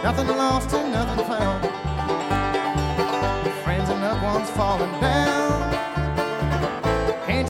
Nothing lost and nothing found. Friends and loved ones falling down.